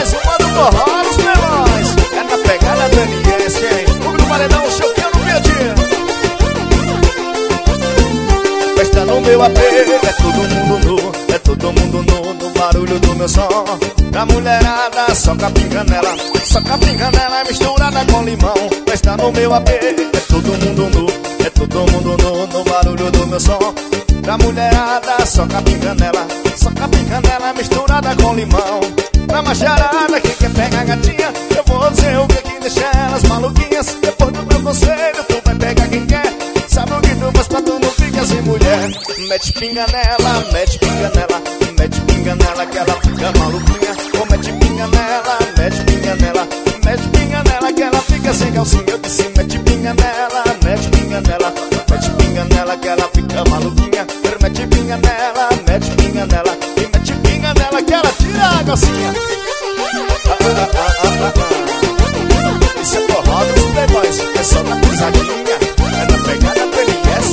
mais uma do Forró dos Melões. É na pegada do NS, hein? Hugo do Paredão, choqueando no meio dia. Festa no meu AP, é todo mundo nu, é todo mundo nu, no barulho do meu som. Pra mulherada, soca a pinganela, soca a pinganela misturada com limão. Festa no meu AP, é todo mundo nu, é todo mundo nu, no barulho do meu som. Pra mulherada, soca a pinganela, soca a pinganela misturada com limão. Pra macharada que quer pegar a gatinha, eu vou dizer o que deixa elas maluquinhas. Depois do meu conselho, tu vai pegar quem quer. Sabe o que tu faz pra tu não ficar sem mulher? Mete pinga nela, mete pinga nela, mete pinga nela que ela fica maluquinha. Ou mete pinga nela, mete pinga nela, mete pinga nela que ela fica sem calcinha. Eu disse mete pinga nela, mete pinga nela, mete pinga nela que ela fica maluquinha. Mete pinga nela, mete pinga nela, e mete pinga nela que ela tira a calcinha. Isso é forró dos playboys, é só na pisadinha, é na pegada do NS.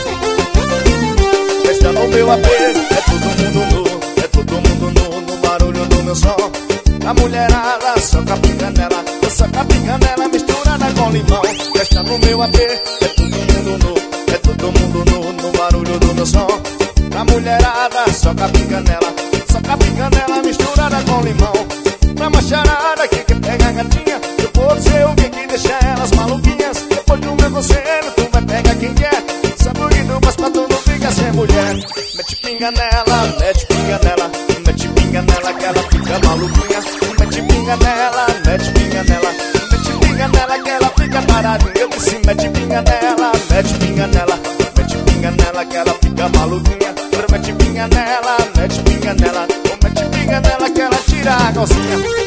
Festa no meu AP, é todo mundo nu, é todo mundo nu, no barulho do meu som. A mulherada soca a pinganela, soca a pinganela misturada com limão. Festa no meu AP, é todo mundo nu, é todo mundo nu, no barulho do meu som. A mulherada soca a pinganela, soca a pinganela misturada com limão. Pra macharada que quer pegar a gatinha, eu vou dizer o que deixa elas maluquinhas. Depois do meu conselho, tu vai pegar quem quer. Sabe o que tu faz pra tu não ficar sem mulher? Mete pinga nela, mete pinga nela, mete pinga nela que ela fica maluquinha. Mete pinga nela, mete pinga nela, mete pinga nela que ela fica paradinha. Eu disse mete pinga nela, mete pinga nela, mete pinga nela que ela fica maluquinha. Mete pinga nela, mete pinga nela, mete pinga nela que ela tira a calcinha.